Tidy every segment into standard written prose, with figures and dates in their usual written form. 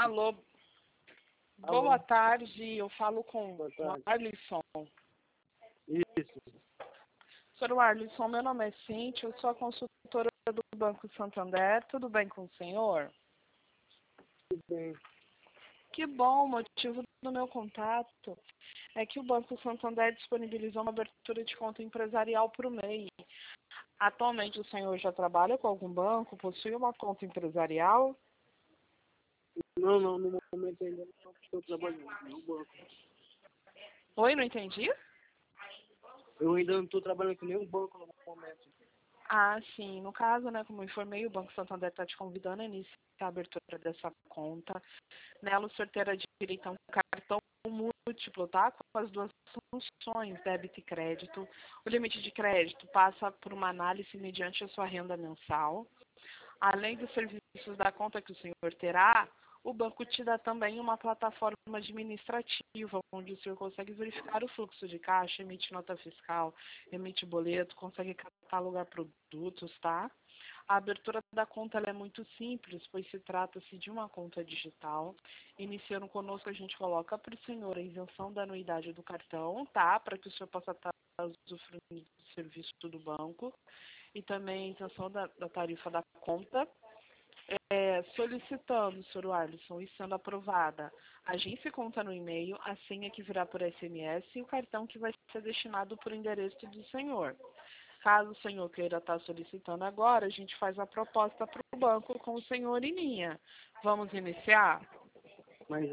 Alô, Alô, boa tarde. Eu falo com boa o tarde. Arlisson. Isso, Senhor Arlisson, meu nome é Cíntia, eu sou a consultora do Banco Santander. Tudo bem com o senhor? tudo bem. Que bom, o motivo do meu contato é que o Banco Santander disponibilizou uma abertura de conta empresarial para o MEI. Atualmente o senhor já trabalha com algum banco? Possui uma conta empresarial? Não, no momento ainda não estou trabalhando no banco. Oi, não entendi? Eu ainda não estou trabalhando com nenhum banco no momento. Ah, sim. No caso, né, como eu informei, o Banco Santander está te convidando a iniciar a abertura dessa conta. Nela, o senhor terá direito a um cartão múltiplo, tá? Com as duas funções, débito e crédito. O limite de crédito passa por uma análise mediante a sua renda mensal. Além dos serviços da conta que o senhor terá, o banco te dá também uma plataforma administrativa, onde o senhor consegue verificar o fluxo de caixa, emite nota fiscal, emite boleto, consegue catalogar produtos, tá? A abertura da conta ela é muito simples, pois se trata-se de uma conta digital. Iniciando conosco, a gente coloca para o senhor a isenção da anuidade do cartão, tá? Para que o senhor possa estar usufruindo do serviço do banco. E também a isenção da tarifa da conta. Solicitando, Sr. Arlisson, e sendo aprovada, a agência conta no e-mail, a senha que virá por SMS e o cartão que vai ser destinado por endereço do senhor. Caso o senhor queira estar solicitando agora, a gente faz a proposta para o banco com o senhor em linha. Vamos iniciar? Mas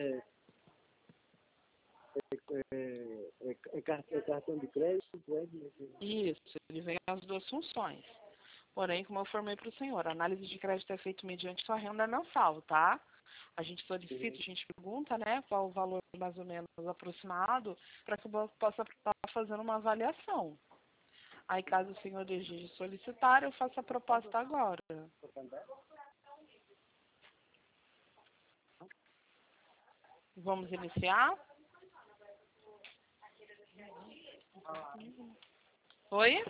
é cartão de crédito? Isso, ele vem as duas funções. Porém, como eu informei para o senhor, a análise de crédito é feita mediante sua renda mensal, tá? A gente solicita, a gente pergunta, né, qual o valor mais ou menos aproximado, para que o banco possa estar fazendo uma avaliação. Aí, caso o senhor deseje solicitar, eu faço a proposta agora. Vamos iniciar? Oi?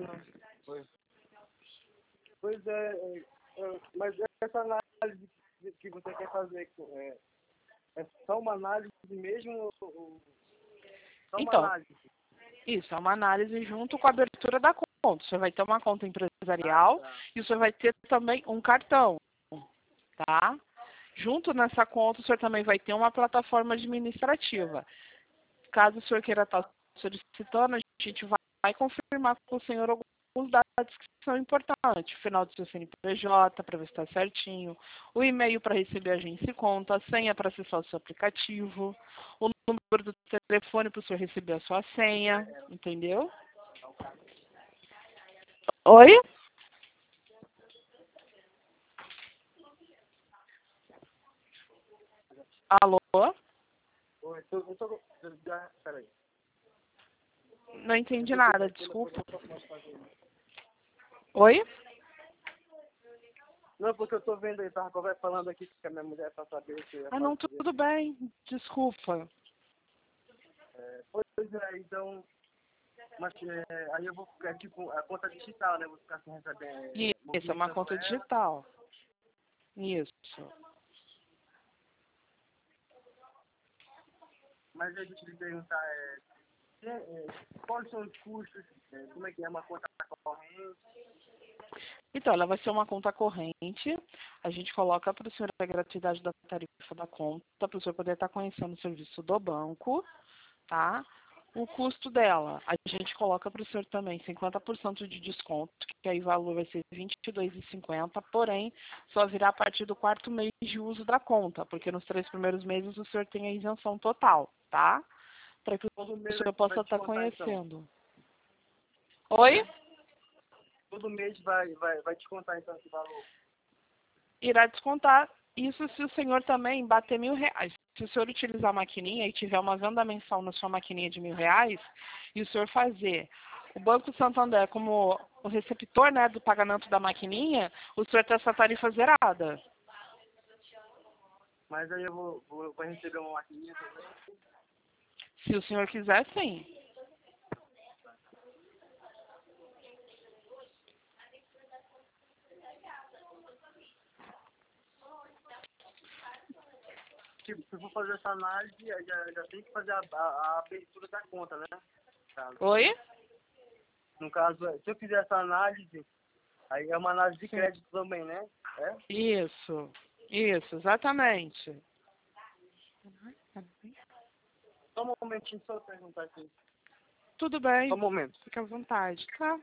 Pois mas essa análise que você quer fazer é só uma análise mesmo? Só uma Então, análise? isso é uma análise junto com a abertura da conta. Você vai ter uma conta empresarial e você vai ter também um cartão, tá? Junto nessa conta, o senhor também vai ter uma plataforma administrativa. Caso o senhor queira estar solicitando, a gente vai confirmar com o senhor alguns dados que são importantes. O final do seu CNPJ, para ver se está certinho. O e-mail para receber a agência e conta. A senha para acessar o seu aplicativo. O número do telefone para o senhor receber a sua senha. Entendeu? Oi? Alô? Peraí. Não entendi nada, desculpa. Oi? Não, porque eu tô vendo aí, tava falando aqui com a minha mulher pra saber se eu ia Ah, não, fazer. tudo bem. Desculpa. Pois é, então, mas aí eu vou ficar aqui com a conta digital, né? Vou ficar sem receber. Isso, é uma conta digital. Isso. Mas aí deixa eu lhe perguntar, quais são os custos? Como é que é uma conta corrente? Então, ela vai ser uma conta corrente. A gente coloca para o senhor a gratuidade da tarifa da conta, para o senhor poder estar conhecendo o serviço do banco, tá? O custo dela, a gente coloca para o senhor também 50% de desconto, que aí o valor vai ser R$ 22,50, porém, só virá a partir do quarto mês de uso da conta, porque nos 3 primeiros meses o senhor tem a isenção total, tá? Para que Todo o mês senhor vai possa estar descontar, então. conhecendo. Oi? Todo mês vai descontar, então, esse valor. Irá descontar isso se o senhor também bater R$ 1.000. Se o senhor utilizar a maquininha e tiver uma venda mensal na sua maquininha de R$ 1.000 e o senhor fazer o Banco Santander como o receptor, né, do pagamento da maquininha, o senhor tem essa tarifa zerada. Mas aí eu vou receber uma maquininha também. Se o senhor quiser, sim. tipo, se eu for fazer essa análise, já tem que fazer a abertura da conta, né? Oi? No caso, se eu fizer essa análise, aí é uma análise de Sim. crédito também, né? É? Isso, exatamente. Só um momentinho, só eu perguntar aqui. Tudo Só bem, um momento. fica à vontade, tá?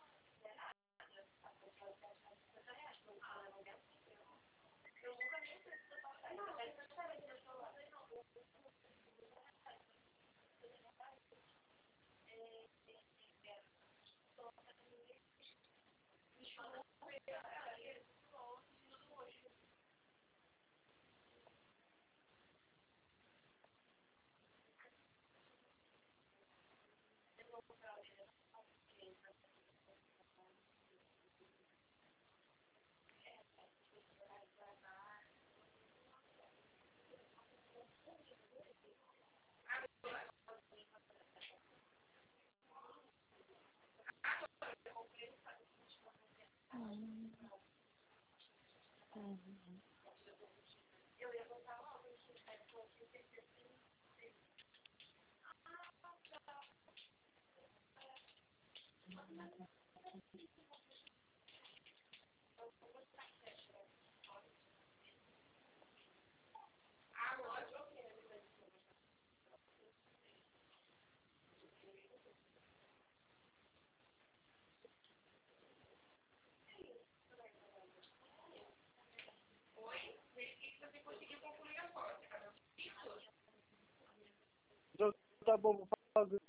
Então, tá bom, vou fazer.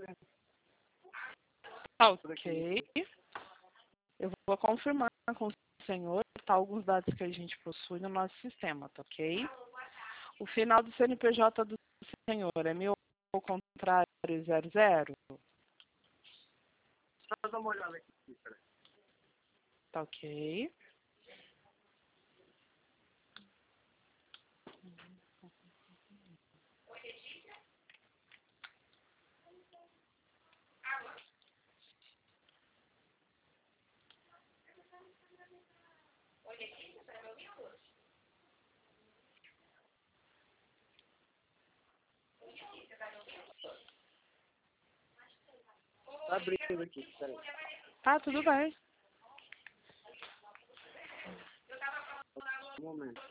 Ok. Eu vou confirmar com o senhor, tá, alguns dados que a gente possui no nosso sistema, tá ok? O final do CNPJ do senhor é 1000 ao contrário 00? Só dar uma olhada aqui, peraí. Tá ok. Tá abrindo aqui, peraí. Tá, tudo bem. Um momento.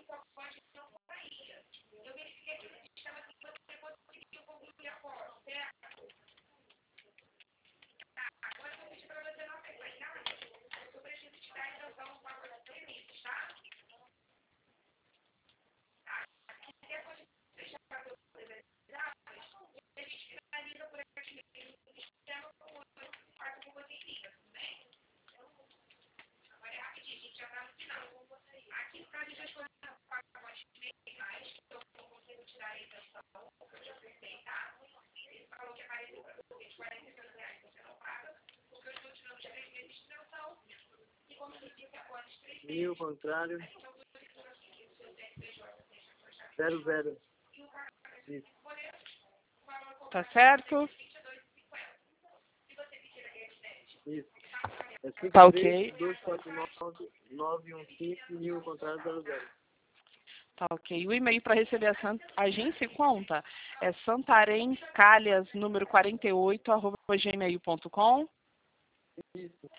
Mil contrário. 00. Isso. Tá certo? Isso. É Tá ok. 53249-915, mil contrário 00. Tá ok. O e-mail para receber a agência e conta é santarencalhas, número 48, @ gmail.com. Isso.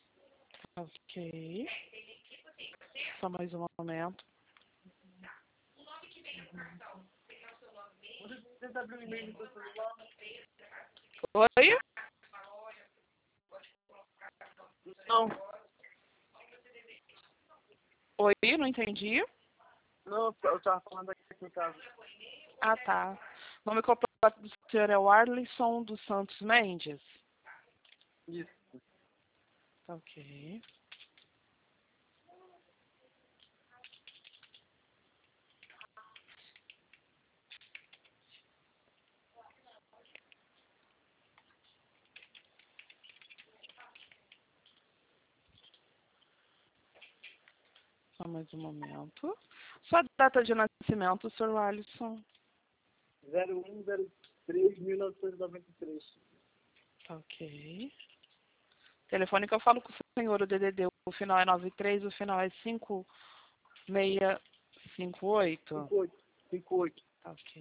Ok. Só mais um momento. Você tenta abrir o e-mail do seu celular? Oi? Não. Oi, não entendi. Não, eu tava falando aqui em casa. Ah, tá. O nome completo do senhor é Warlison dos Santos Mendes? Isso. Tá ok. Só mais um momento. Sua data de nascimento, senhor Warlison? 0103-1993. Tá ok. Telefone que eu falo com o senhor, o DDD, o final é 93, o final é 5658. 58. 58. Ok.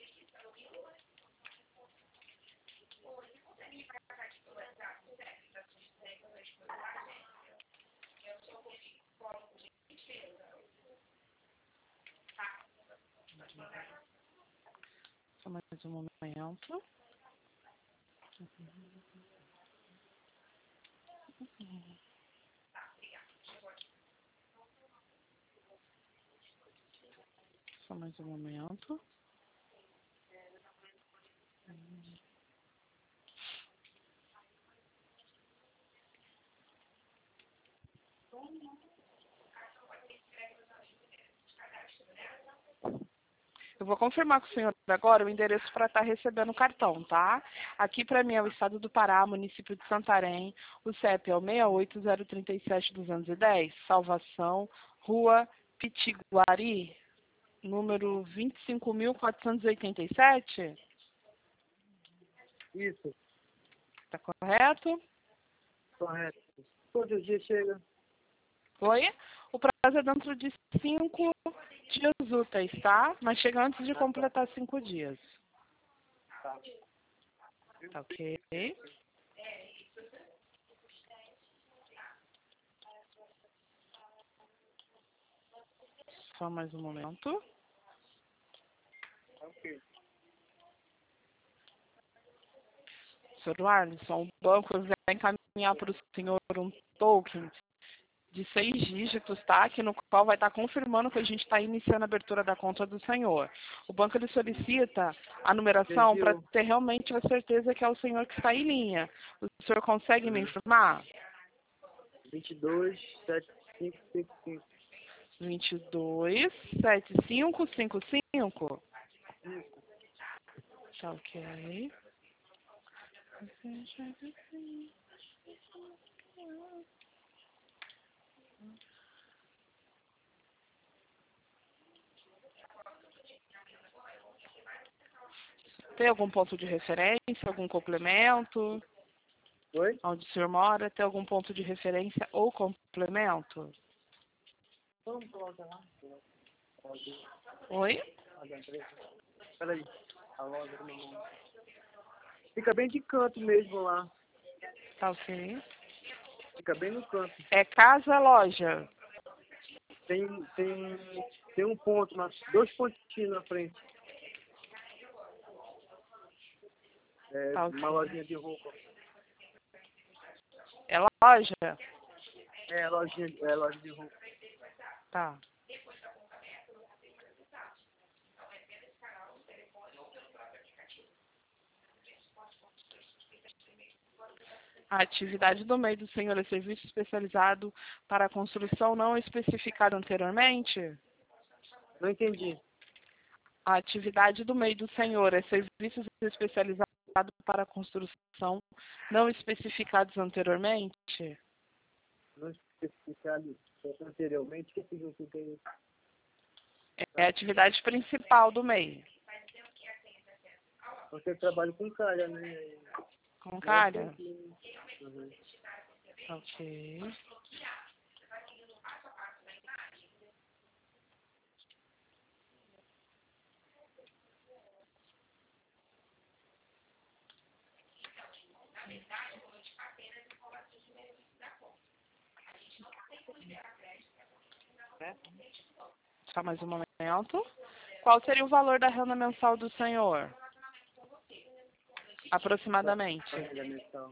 Só mais um momento. Só mais um momento. Eu vou confirmar com o senhor agora o endereço para estar recebendo o cartão, tá? Aqui para mim é o estado do Pará, município de Santarém. O CEP é o 68037-210, Salvação, Rua Pitiguari, número 25.487. Isso, Tá correto? correto. Quantos dias chega? Oi? O prazo é dentro de 5 dias úteis, tá? Mas chega antes de completar 5 dias. Tá. Tá ok? Só mais um momento. Ok. Sr. Arlisson, o banco vai encaminhar para o senhor um token de 6 dígitos, tá? Que no qual vai estar confirmando que a gente está iniciando a abertura da conta do senhor. O banco ele solicita a numeração para Envio ter realmente a certeza que é o senhor que está em linha. O senhor consegue me informar? 227555. 227555. Tá ok. Tem algum ponto de referência, algum complemento? Oi? Onde o senhor mora, tem algum ponto de referência ou complemento? Vamos colocar lá. Oi? Peraí. A loja do meu nome. Fica bem de canto mesmo lá. Tá ok. Fica bem no canto. É casa, loja. Tem, tem um ponto, dois pontinhos na frente. É Tá ok. uma lojinha de roupa. É loja? É loja de roupa. Tá. A atividade do MEI do senhor é serviço especializado para a construção não especificado anteriormente? Não entendi. A atividade do MEI do senhor é serviços especializados para a construção não especificados anteriormente? Não especificado anteriormente. O que significa isso? É a atividade principal do MEI. Você trabalha com calha, né? Com Não é calha? simples. Uhum. Ok. Só mais um momento. Qual seria o valor da renda mensal do senhor? Aproximadamente. Renda mensal.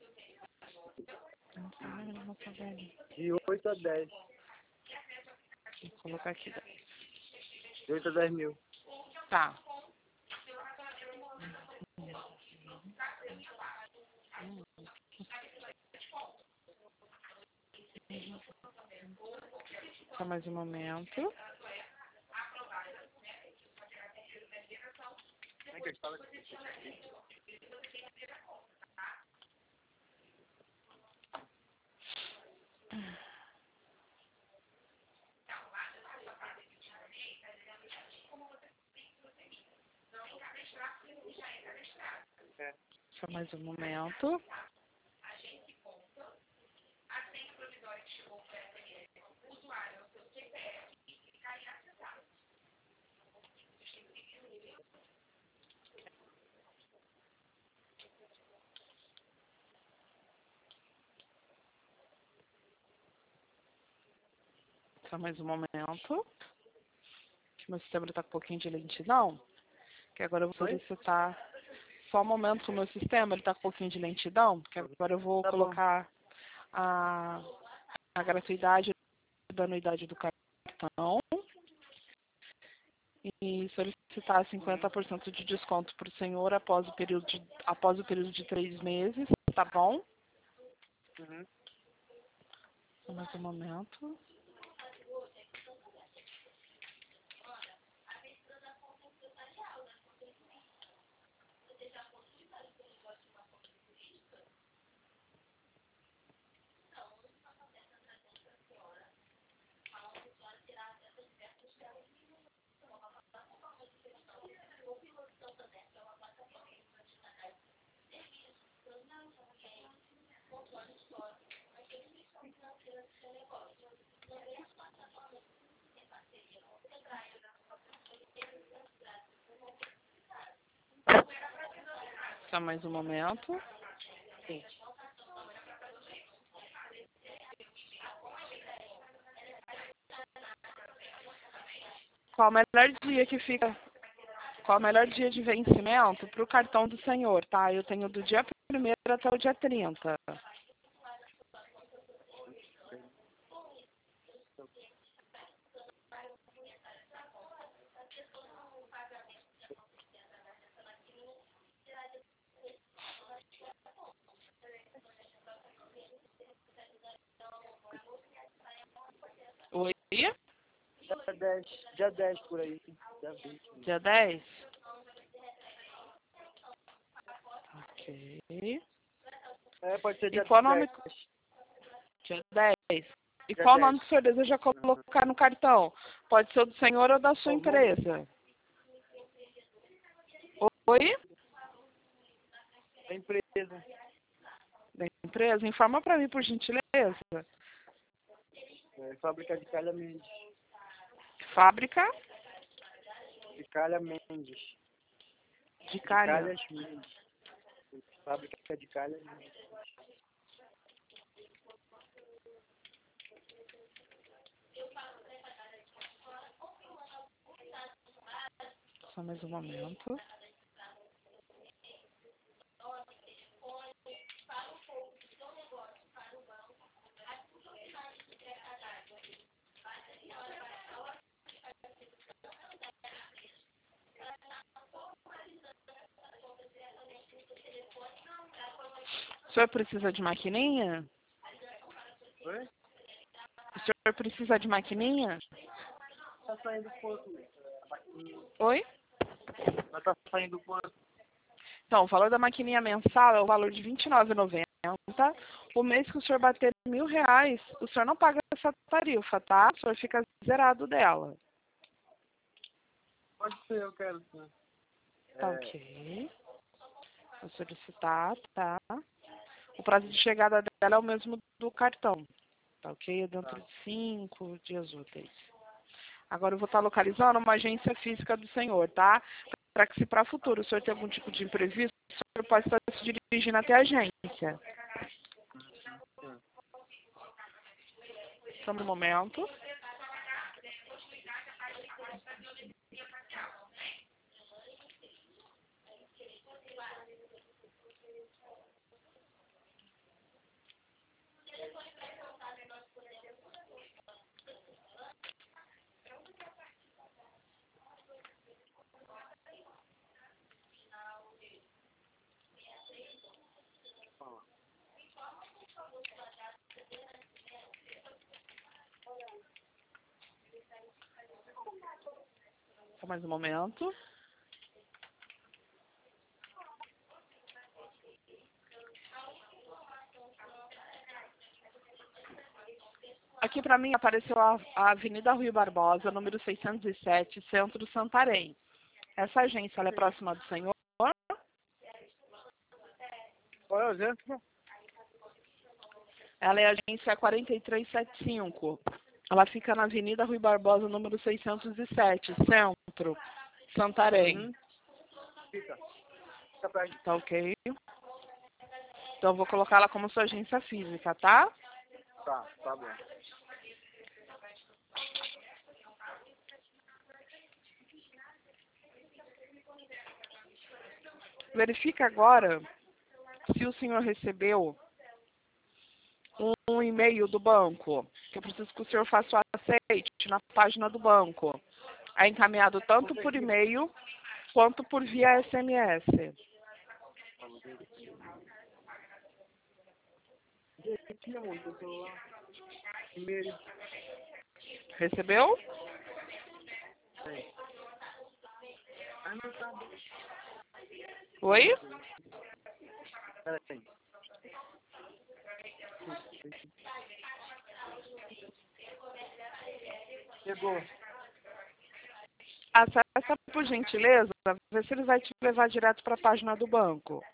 De 8 a 10. Vou colocar aqui. De 8 a 10 mil. Tá. Só mais um momento. Só mais um momento. Só mais um momento. Que meu sistema está com um pouquinho de lentidão. Que agora eu vou solicitar. Só um momento, o meu sistema está com um pouquinho de lentidão. Que agora eu vou colocar a gratuidade da anuidade do cartão. E solicitar 50% de desconto para o senhor após o período de 3 meses, tá bom? Uhum. Só mais um momento. Só mais um momento. Sim. Qual o melhor dia que fica? Qual o melhor dia de vencimento para o cartão do senhor, tá? Eu tenho do dia 1º até o dia 30. Oi? Dia 10 por aí. Dia 20. Dia 10? Ok. Pode ser E dia qual o 10. nome? Dia 10. E Dia qual o 10. nome que o senhor deseja colocar no cartão? Pode ser o do senhor ou da sua empresa. Oi? A empresa. Da empresa? Informa para mim, por gentileza. Fábrica de Calha Mendes. Fábrica De Calha Mendes. de calha. Calhas Mendes. Fábrica de Calha Mendes. Só mais um momento. O senhor precisa de maquininha? Oi? O senhor precisa de maquininha? Tá saindo quanto? Oi? Mas tá saindo quanto? Então, o valor da maquininha mensal é o valor de R$ 29,90. O mês que o senhor bater R$ 1.000, o senhor não paga essa tarifa, tá? O senhor fica zerado dela. Pode ser, eu quero sim. Tá ok. Vou solicitar, tá? O prazo de chegada dela é o mesmo do cartão. Tá ok? É dentro de 5 dias úteis. Agora eu vou estar localizando uma agência física do senhor, tá? Para que se para futuro o senhor tem algum tipo de imprevisto, o senhor pode estar se dirigindo até a agência. Só um momento. Só mais um momento. Aqui para mim apareceu a Avenida Rui Barbosa, número 607, Centro Santarém. Essa agência, ela é próxima do senhor? Qual é o exemplo? Ela é a agência 4375. Ela fica na Avenida Rui Barbosa, número 607, Centro, Santarém. Fica perto. Tá ok? Então eu vou colocar ela como sua agência física, tá? Tá bom. Verifica agora se o senhor recebeu um e-mail do banco, que eu preciso que o senhor faça o aceite na página do banco. É encaminhado tanto por e-mail quanto por via SMS. Aqui, amor, no celular. E-mail. Recebeu? Ah, não tá. Oi? Peraí. Chegou. Acessa por gentileza, ver se ele vai te levar direto para a página do banco.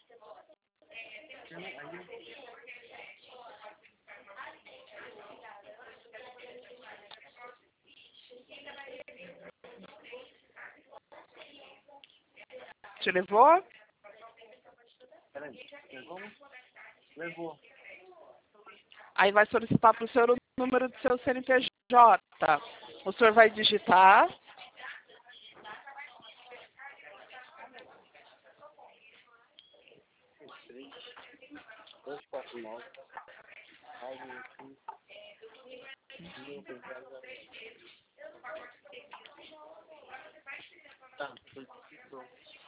Te levou? Peraí. Levou. Aí vai solicitar para o senhor o número do seu CNPJ. O senhor vai digitar. Tá, solicitou.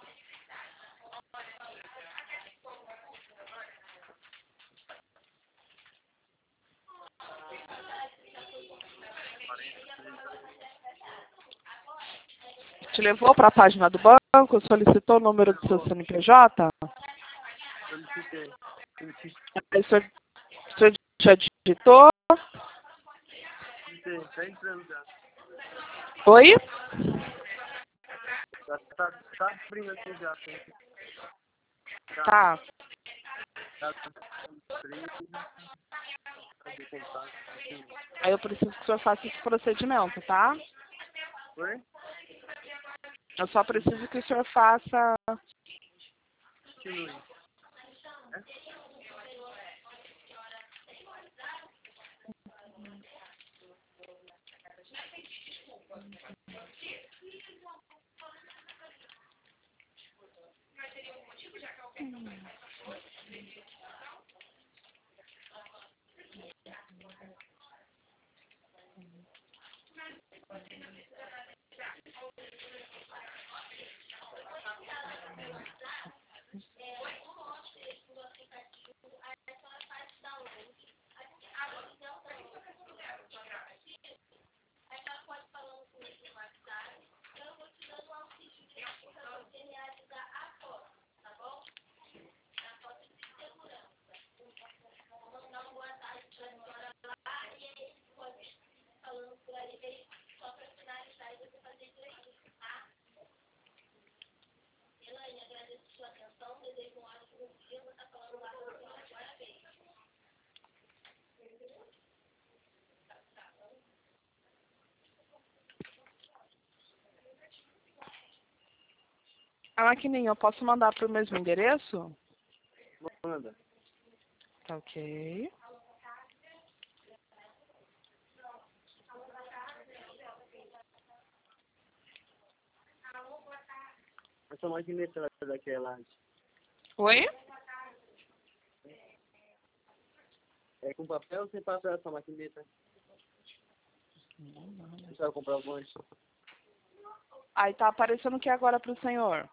Te levou para a página do banco, solicitou o número do seu CNPJ. Solicitei. Aí o senhor já digitou. Solicitei. Tá entrando já. Oi? Tá abrindo aqui já. Tá. Tá abrindo. Cadê contato? Aí eu preciso que o senhor faça esse procedimento, tá? Oi? Eu só preciso que o senhor faça. Continue. A maquininha, eu posso mandar para o mesmo endereço? Manda. Tá ok. Essa maquineta daquela. Oi? É com papel ou sem papel essa maquineta? Você vai comprar alguns? Aí tá aparecendo o que agora para o senhor?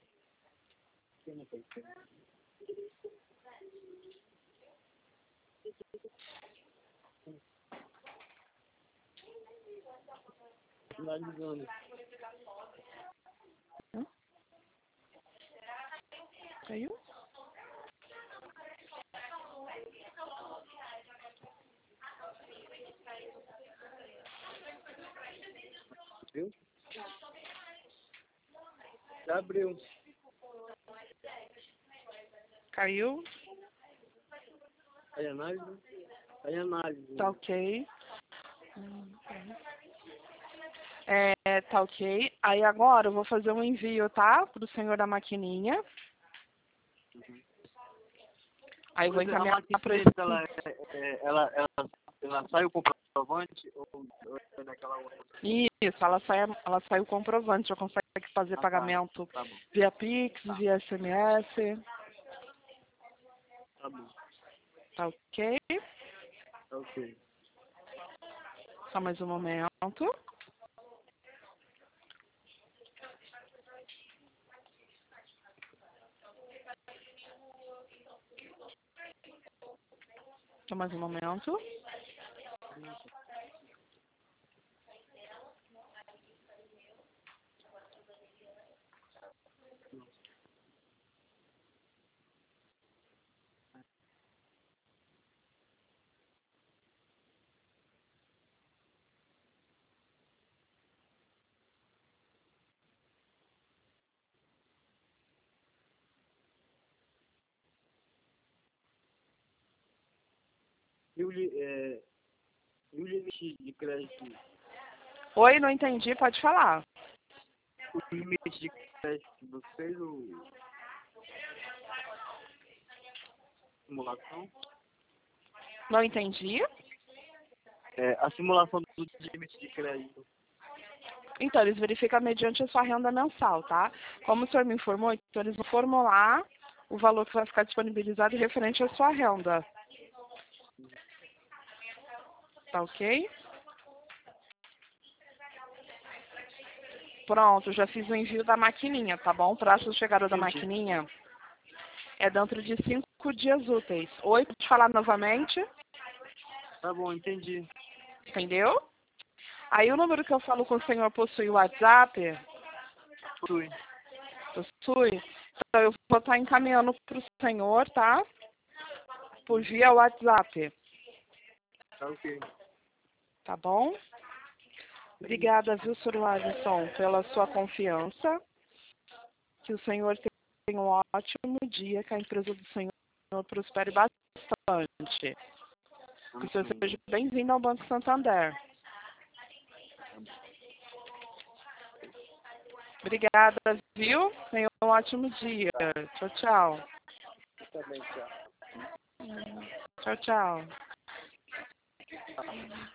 Finalizando. Caiu? Viu? Já abriu. Caiu? Aí análise. Aí análise. Tá ok. Tá ok. Aí agora eu vou fazer um envio, tá? Pro senhor da maquininha. Aí eu vou A encaminhar para esse. maquineta, ela sai o comprovante comprovante ou é naquela outra? Isso, ela sai o comprovante, já consegue fazer pagamento Tá bom. via Pix, via SMS. Tá bom. Tá ok? Tá ok. Só mais um momento. Só mais um momento. E o limite de crédito? Oi, não entendi, pode falar. O limite de crédito que você fez ou simulação? Não entendi? A simulação do limite de crédito. Então, eles verificam mediante a sua renda mensal, tá? Como o senhor me informou, então eles vão formular o valor que vai ficar disponibilizado referente à sua renda. Tá ok? Pronto, já fiz o envio da maquininha, tá bom? O prazo de chegada da maquininha é dentro de 5 dias úteis. Oi, pode falar novamente? Tá bom, entendi. Entendeu? Aí o número que eu falo com o senhor possui o WhatsApp? Possui. Possui? Então eu vou estar encaminhando para o senhor, tá? Por via WhatsApp. Tá ok. Tá bom? Obrigada, viu, Sr. Alisson, pela sua confiança. Que o senhor tenha um ótimo dia, que a empresa do senhor prospere bastante. Que o senhor seja bem-vindo ao Banco Santander. Obrigada, viu? Tenha um ótimo dia. Tchau, tchau. Também, tchau. Tchau, tchau.